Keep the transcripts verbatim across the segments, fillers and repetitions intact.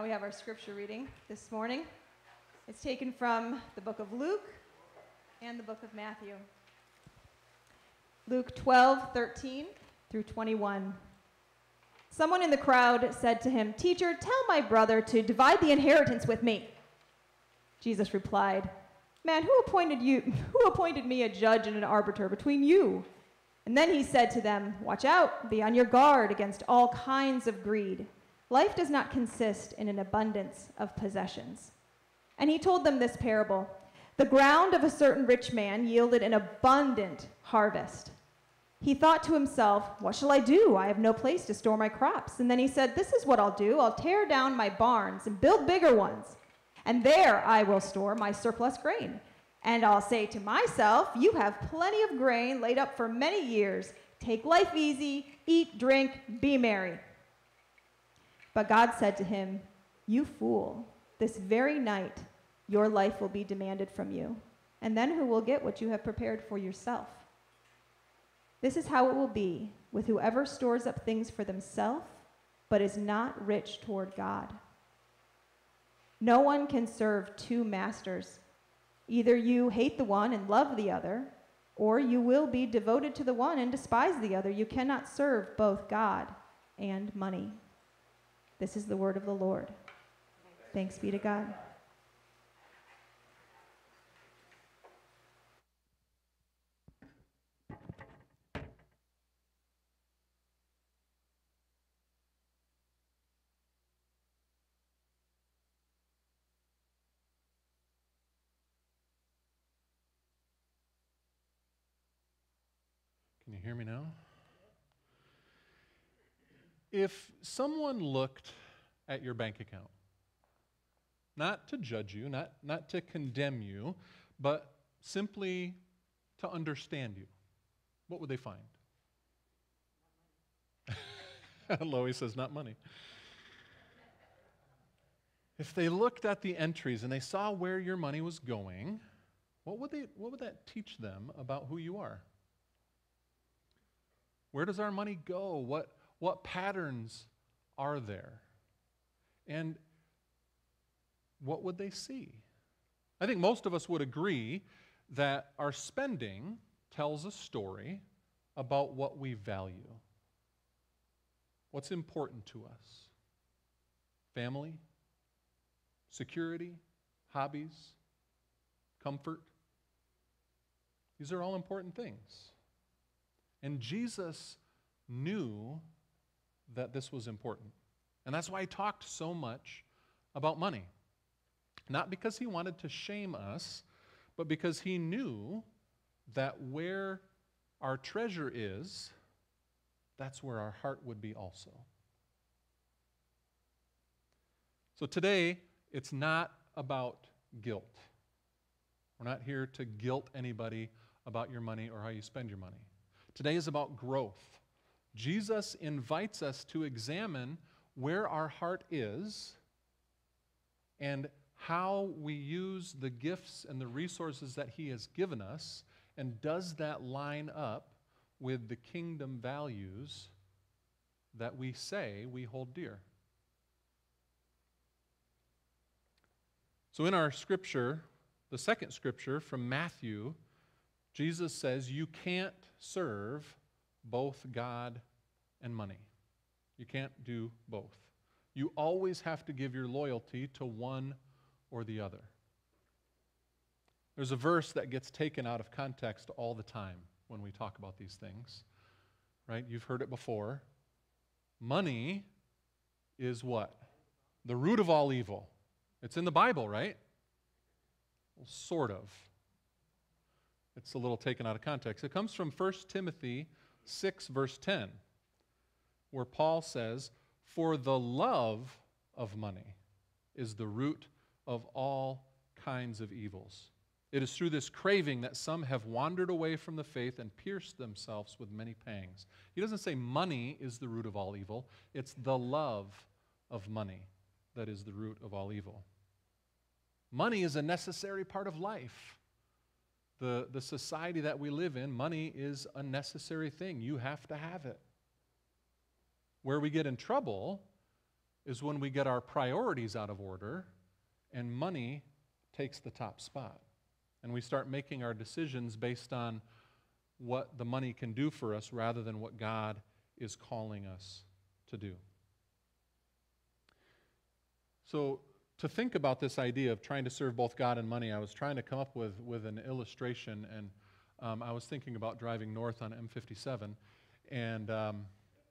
we have our scripture reading this morning. It's taken from the book of Luke and the book of Matthew. Luke twelve, thirteen through twenty-one. Someone in the crowd said to him, "Teacher, tell my brother to divide the inheritance with me." Jesus replied, "Man, who appointed you, who appointed me a judge and an arbiter between you?" And then he said to them, "Watch out, be on your guard against all kinds of greed. Life does not consist in an abundance of possessions." And he told them this parable. The ground of a certain rich man yielded an abundant harvest. He thought to himself, "What shall I do? I have no place to store my crops." And then he said, "This is what I'll do. I'll tear down my barns and build bigger ones. And there I will store my surplus grain. And I'll say to myself, you have plenty of grain laid up for many years. Take life easy, eat, drink, be merry." But God said to him, "You fool, this very night your life will be demanded from you. And then who will get what you have prepared for yourself? This is how it will be with whoever stores up things for themselves, but is not rich toward God. No one can serve two masters. Either you hate the one and love the other, or you will be devoted to the one and despise the other. You cannot serve both God and money." This is the word of the Lord. Thanks be to God. Can you hear me now? If someone looked at your bank account, not to judge you, not, not to condemn you, but simply to understand you, what would they find? Lois says, not money. If they looked at the entries and they saw where your money was going, what would they, what would that teach them about who you are? Where does our money go? What, what patterns are there? And what would they see? I think most of us would agree that our spending tells a story about what we value. What's important to us? Family, security, hobbies, comfort. These are all important things. And Jesus knew that this was important. And that's why he talked so much about money. Not because he wanted to shame us, but because he knew that where our treasure is, that's where our heart would be also. So today, it's not about guilt. We're not here to guilt anybody about your money or how you spend your money. Today is about growth. Jesus invites us to examine where our heart is and how we use the gifts and the resources that he has given us, and does that line up with the kingdom values that we say we hold dear. So in our scripture, the second scripture from Matthew, Jesus says you can't serve both God and money. You can't do both. You always have to give your loyalty to one or the other. There's a verse that gets taken out of context all the time when we talk about these things, right? You've heard it before. Money is what? The root of all evil. It's in the Bible, right? Well, sort of. It's a little taken out of context. It comes from First Timothy six, verse ten, where Paul says, "For the love of money is the root of all kinds of evils. It is through this craving that some have wandered away from the faith and pierced themselves with many pangs." He doesn't say money is the root of all evil. It's the love of money that is the root of all evil. Money is a necessary part of life. The, the society that we live in, money is a necessary thing. You have to have it. Where we get in trouble is when we get our priorities out of order and money takes the top spot. And we start making our decisions based on what the money can do for us rather than what God is calling us to do. So, to think about this idea of trying to serve both God and money, I was trying to come up with, with an illustration, and um, I was thinking about driving north on M fifty-seven, and um,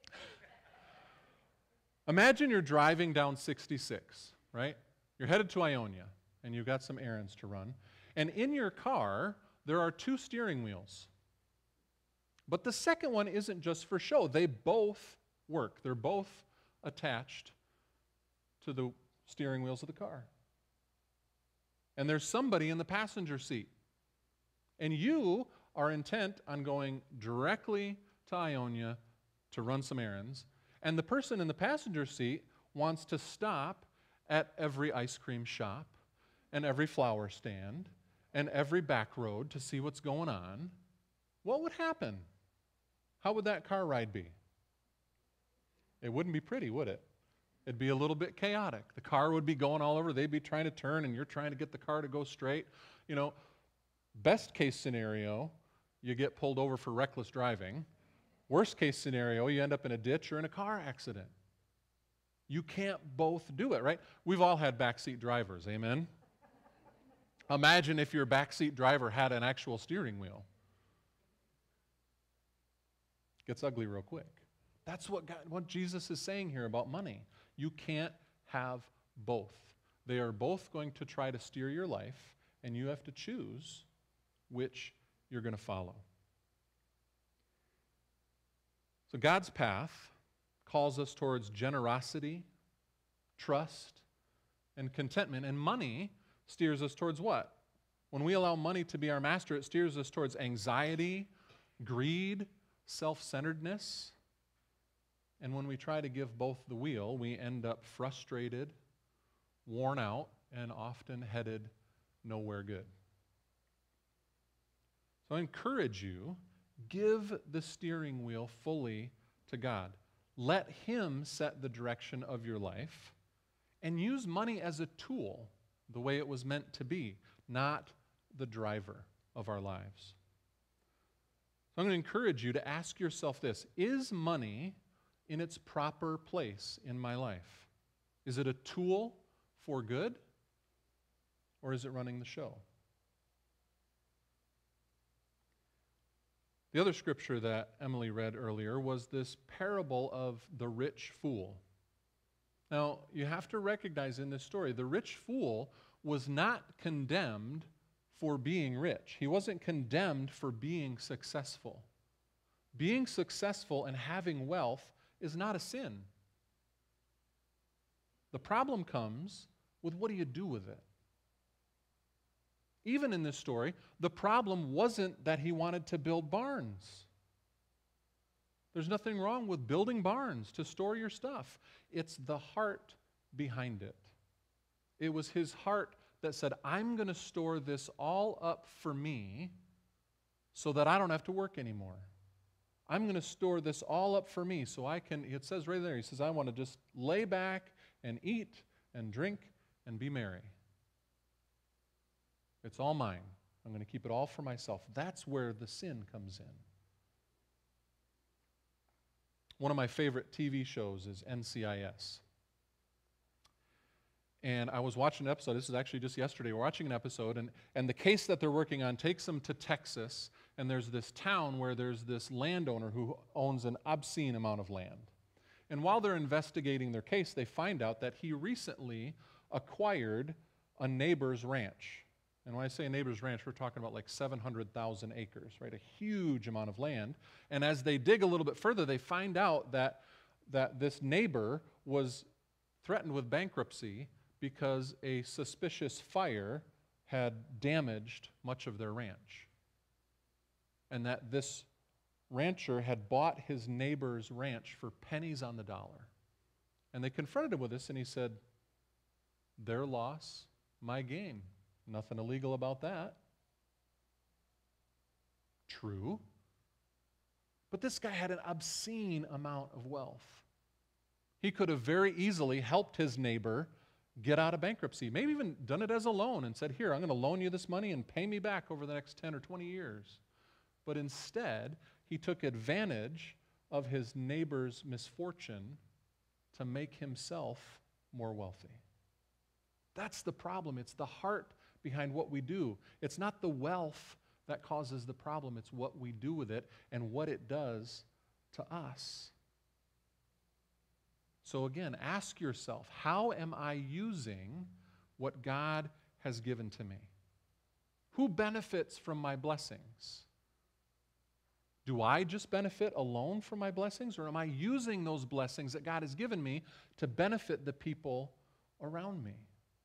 imagine you're driving down sixty-six, right? You're headed to Ionia, and you've got some errands to run, and in your car, there are two steering wheels. But the second one isn't just for show. They both work. They're both attached to the steering wheels of the car. And there's somebody in the passenger seat. And you are intent on going directly to Ionia to run some errands. And the person in the passenger seat wants to stop at every ice cream shop and every flower stand and every back road to see what's going on. What would happen? How would that car ride be? It wouldn't be pretty, would it? It'd be a little bit chaotic. The car would be going all over. They'd be trying to turn, and you're trying to get the car to go straight. You know, best case scenario, you get pulled over for reckless driving. Worst case scenario, you end up in a ditch or in a car accident. You can't both do it, right? We've all had backseat drivers, amen? Imagine if your backseat driver had an actual steering wheel. Gets ugly real quick. That's what God, what Jesus is saying here about money. You can't have both. They are both going to try to steer your life, and you have to choose which you're going to follow. So God's path calls us towards generosity, trust, and contentment. And money steers us towards what? When we allow money to be our master, it steers us towards anxiety, greed, self-centeredness. And when we try to give both the wheel, we end up frustrated, worn out, and often headed nowhere good. So I encourage you, give the steering wheel fully to God. Let Him set the direction of your life, and use money as a tool, the way it was meant to be, not the driver of our lives. So I'm going to encourage you to ask yourself this: is money in its proper place in my life? Is it a tool for good, or is it running the show? The other scripture that Emily read earlier was this parable of the rich fool. Now, you have to recognize in this story, the rich fool was not condemned for being rich. He wasn't condemned for being successful. Being successful and having wealth is not a sin. The problem comes with, what do you do with it? Even in this story, the problem wasn't that he wanted to build barns. There's nothing wrong with building barns to store your stuff. It's the heart behind it. It was his heart that said, I'm going to store this all up for me so that I don't have to work anymore. I'm going to store this all up for me so I can, it says right there, he says, I want to just lay back and eat and drink and be merry. It's all mine. I'm going to keep it all for myself. That's where the sin comes in. One of my favorite T V shows is N C I S. And I was watching an episode, this is actually just yesterday, we're watching an episode, and, and the case that they're working on takes them to Texas, and there's this town where there's this landowner who owns an obscene amount of land. And while they're investigating their case, they find out that he recently acquired a neighbor's ranch. And when I say a neighbor's ranch, we're talking about like seven hundred thousand acres, right? A huge amount of land. And as they dig a little bit further, they find out that, that this neighbor was threatened with bankruptcy because a suspicious fire had damaged much of their ranch. And that this rancher had bought his neighbor's ranch for pennies on the dollar. And they confronted him with this, and he said, their loss, my gain. Nothing illegal about that. True. But this guy had an obscene amount of wealth. He could have very easily helped his neighbor get out of bankruptcy, maybe even done it as a loan and said, here, I'm going to loan you this money and pay me back over the next ten or twenty years. But instead, he took advantage of his neighbor's misfortune to make himself more wealthy. That's the problem. It's the heart behind what we do. It's not the wealth that causes the problem. It's what we do with it and what it does to us. So again, ask yourself, how am I using what God has given to me? Who benefits from my blessings? Do I just benefit alone from my blessings, or am I using those blessings that God has given me to benefit the people around me?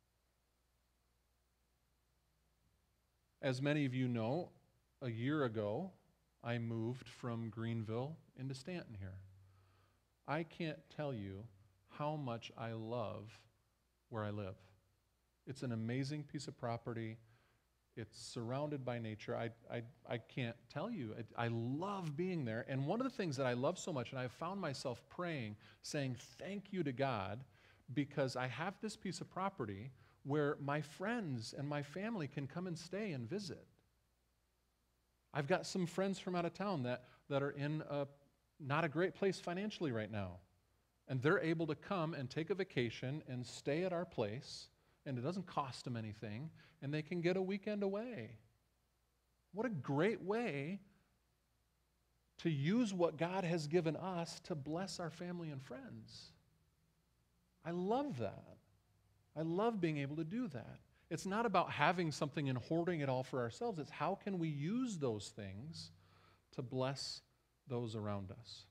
As many of you know, a year ago, I moved from Greenville into Stanton here. I can't tell you how much I love where I live. It's an amazing piece of property. It's surrounded by nature. I, I, I can't tell you. I, I love being there. And one of the things that I love so much, and I've found myself praying, saying thank you to God, because I have this piece of property where my friends and my family can come and stay and visit. I've got some friends from out of town that, that are in a, not a great place financially right now. And they're able to come and take a vacation and stay at our place, and it doesn't cost them anything, and they can get a weekend away. What a great way to use what God has given us to bless our family and friends. I love that. I love being able to do that. It's not about having something and hoarding it all for ourselves. It's how can we use those things to bless those around us.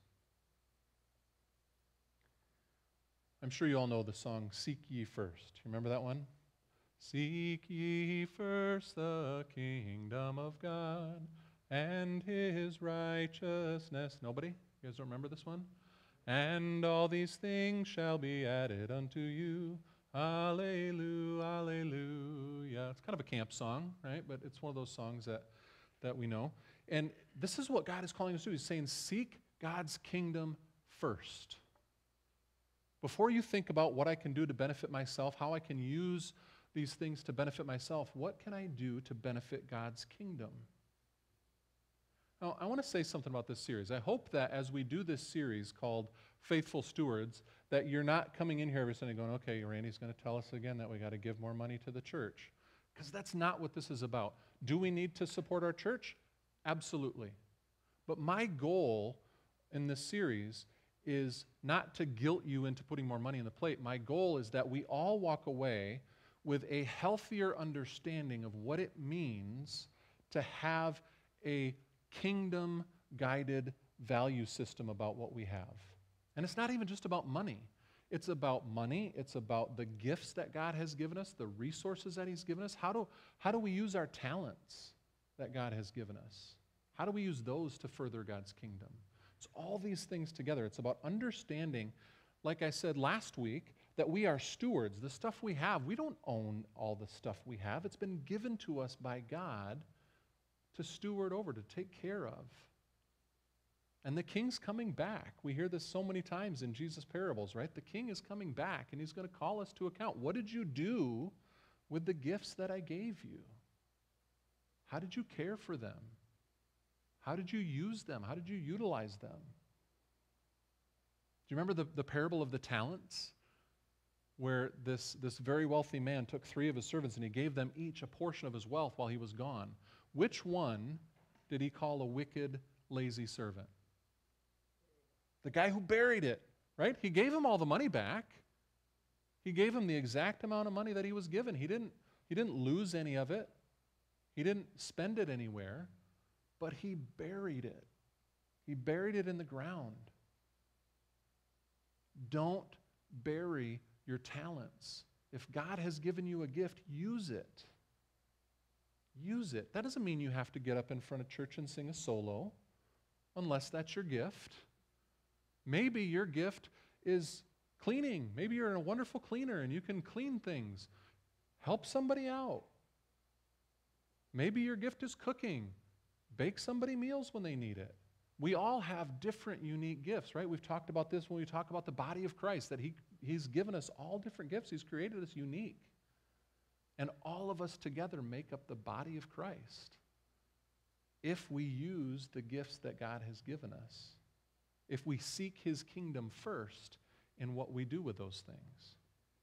I'm sure you all know the song, Seek Ye First. Remember that one? Seek ye first the kingdom of God and his righteousness. Nobody? You guys don't remember this one? And all these things shall be added unto you. Alleluia, alleluia. It's kind of a camp song, right? But it's one of those songs that, that we know. And this is what God is calling us to do. He's saying, seek God's kingdom first. Before you think about what I can do to benefit myself, how I can use these things to benefit myself, what can I do to benefit God's kingdom? Now, I want to say something about this series. I hope that as we do this series called Faithful Stewards, that you're not coming in here every Sunday going, okay, Randy's going to tell us again that we got to give more money to the church. Because that's not what this is about. Do we need to support our church? Absolutely. But my goal in this series is not to guilt you into putting more money on the plate. My goal is that we all walk away with a healthier understanding of what it means to have a kingdom-guided value system about what we have. And it's not even just about money. It's about money. It's about the gifts that God has given us, the resources that he's given us. How do, how do we use our talents that God has given us? How do we use those to further God's kingdom? It's all these things together. It's about understanding, like I said last week, that we are stewards. The stuff we have, we don't own all the stuff we have. It's been given to us by God to steward over, to take care of. And the king's coming back. We hear this so many times in Jesus' parables, right? The king is coming back, and he's going to call us to account. What did you do with the gifts that I gave you? How did you care for them? How did you use them? How did you utilize them? Do you remember the, the parable of the talents? Where this, this very wealthy man took three of his servants and he gave them each a portion of his wealth while he was gone. Which one did he call a wicked, lazy servant? The guy who buried it, right? He gave him all the money back. He gave him the exact amount of money that he was given. He didn't, he didn't lose any of it. He didn't spend it anywhere. But he buried it. He buried it in the ground. Don't bury your talents. If God has given you a gift, use it. Use it. That doesn't mean you have to get up in front of church and sing a solo, unless that's your gift. Maybe your gift is cleaning. Maybe you're a wonderful cleaner and you can clean things. Help somebody out. Maybe your gift is cooking. Bake somebody meals when they need it. We all have different unique gifts, right? We've talked about this when we talk about the body of Christ, that he, He's given us all different gifts. He's created us unique. And all of us together make up the body of Christ if we use the gifts that God has given us, if we seek His kingdom first in what we do with those things.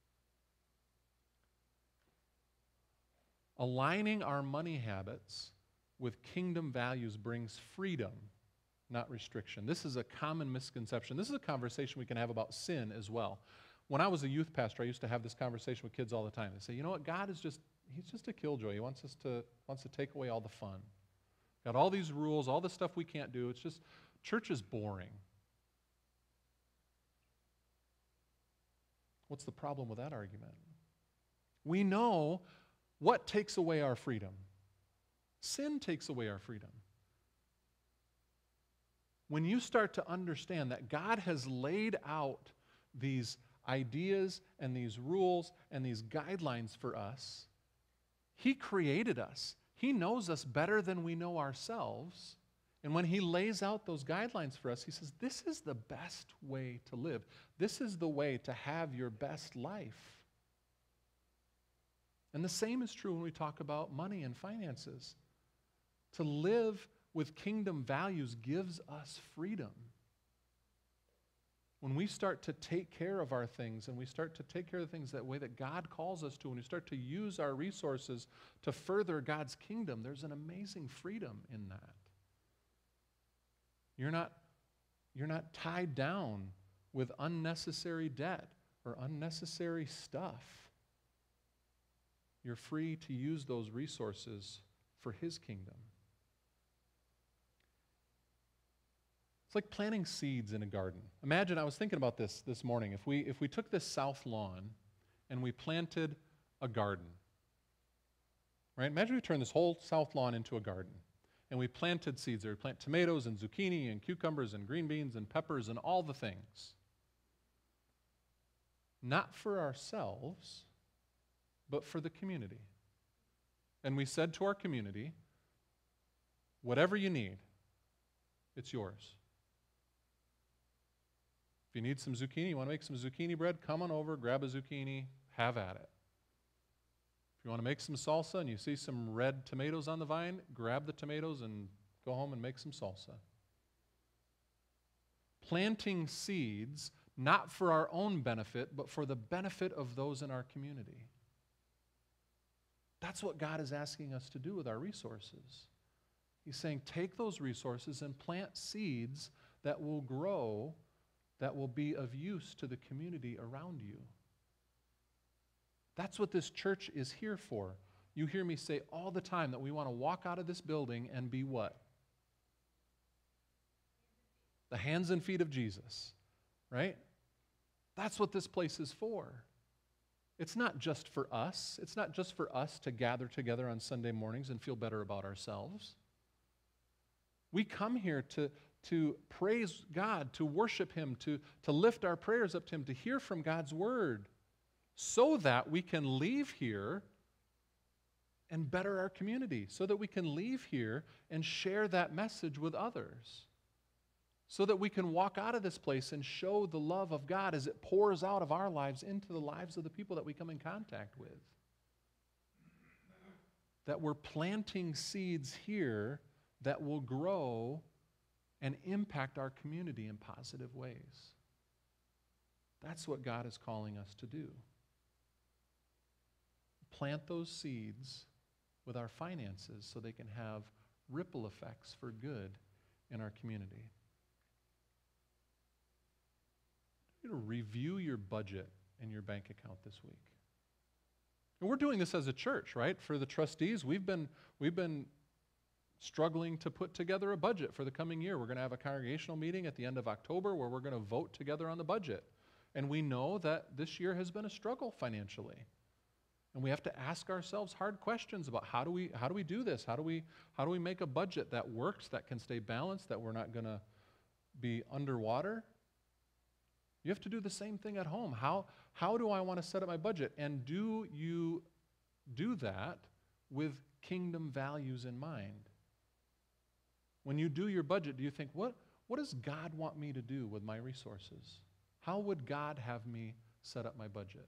Aligning our money habits with kingdom values brings freedom, not restriction. This is a common misconception. This is a conversation we can have about sin as well. When I was a youth pastor, I used to have this conversation with kids all the time. They say, you know what, God is just, He's just a killjoy. He wants us to, wants to take away all the fun. Got all these rules, all this stuff we can't do. It's just, church is boring. What's the problem with that argument? We know what takes away our freedom. Sin takes away our freedom. When you start to understand that God has laid out these ideas and these rules and these guidelines for us, He created us. He knows us better than we know ourselves. And when He lays out those guidelines for us, He says, this is the best way to live. This is the way to have your best life. And the same is true when we talk about money and finances. To live with kingdom values gives us freedom. When we start to take care of our things and we start to take care of the things that way that God calls us to, and we start to use our resources to further God's kingdom, there's an amazing freedom in that. You're not, you're not tied down with unnecessary debt or unnecessary stuff. You're free to use those resources for His kingdom. It's like planting seeds in a garden. Imagine, I was thinking about this this morning. If we, if we took this south lawn and we planted a garden, right? Imagine we turned this whole south lawn into a garden and we planted seeds there. We plant tomatoes and zucchini and cucumbers and green beans and peppers and all the things. Not for ourselves, but for the community. And we said to our community, whatever you need, it's yours. If you need some zucchini, you want to make some zucchini bread, come on over, grab a zucchini, have at it. If you want to make some salsa and you see some red tomatoes on the vine, grab the tomatoes and go home and make some salsa. Planting seeds, not for our own benefit, but for the benefit of those in our community. That's what God is asking us to do with our resources. He's saying, take those resources and plant seeds that will grow, that will be of use to the community around you. That's what this church is here for. You hear me say all the time that we want to walk out of this building and be what? The hands and feet of Jesus, right? That's what this place is for. It's not just for us. It's not just for us to gather together on Sunday mornings and feel better about ourselves. We come here to, to praise God, to worship Him, to, to lift our prayers up to Him, to hear from God's Word, so that we can leave here and better our community, so that we can leave here and share that message with others, so that we can walk out of this place and show the love of God as it pours out of our lives into the lives of the people that we come in contact with. That we're planting seeds here that will grow and impact our community in positive ways. That's what God is calling us to do. Plant those seeds with our finances so they can have ripple effects for good in our community. You know, review your budget and your bank account this week. And we're doing this as a church, right? For the trustees, we've been we've been struggling to put together a budget for the coming year. We're going to have a congregational meeting at the end of October where we're going to vote together on the budget. And we know that this year has been a struggle financially. And we have to ask ourselves hard questions about how do we how do we do this? How do we how do we make a budget that works, that can stay balanced, that we're not going to be underwater? You have to do the same thing at home. How, how do I want to set up my budget? And do you do that with kingdom values in mind? When you do your budget, do you think, what, what does God want me to do with my resources? How would God have me set up my budget?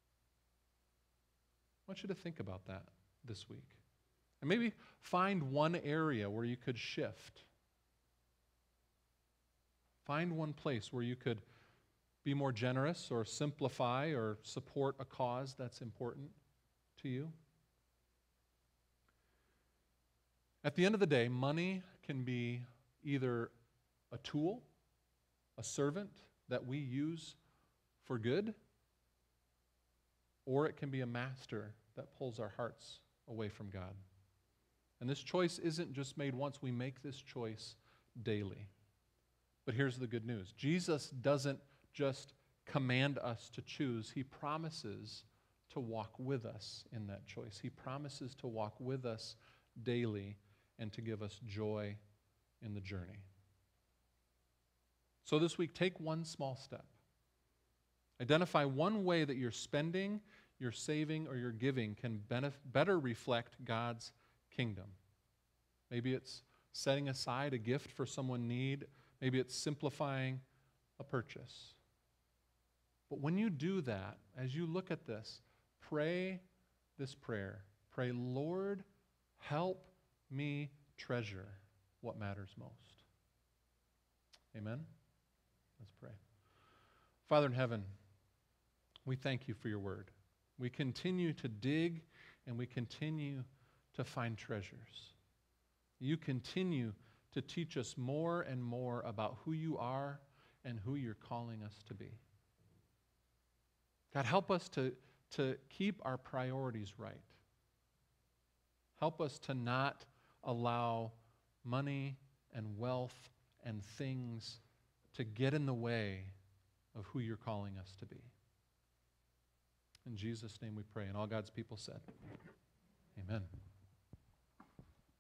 I want you to think about that this week. And maybe find one area where you could shift. Find one place where you could be more generous or simplify or support a cause that's important to you. At the end of the day, money can be either a tool, a servant that we use for good, or it can be a master that pulls our hearts away from God. And this choice isn't just made once. We make this choice daily. But here's the good news. Jesus doesn't just command us to choose. He promises to walk with us in that choice. He promises to walk with us daily and to give us joy in the journey. So this week, take one small step. Identify one way that your spending, your saving, or your giving can benef- better reflect God's kingdom. Maybe it's setting aside a gift for someone in need. Maybe it's simplifying a purchase. But when you do that, as you look at this, pray this prayer. Pray, Lord, help me treasure what matters most. Amen? Let's pray. Father in heaven, we thank you for your word. We continue to dig and we continue to find treasures. You continue to teach us more and more about who you are and who you're calling us to be. God, help us to, to keep our priorities right. Help us to not allow money and wealth and things to get in the way of who you're calling us to be. In Jesus' name we pray, and all God's people said.